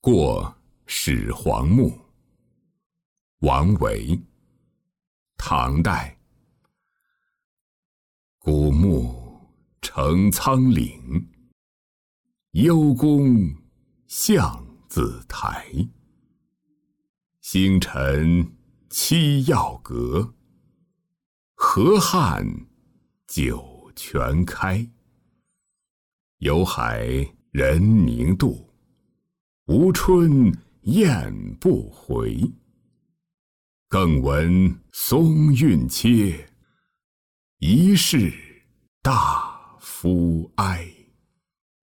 过始皇墓，王维，唐代。古木成苍岭，幽宫象自台。星辰七曜阁，河汉九泉开。有海人名渡，无春雁不回。更闻松韵切，疑是大夫哀。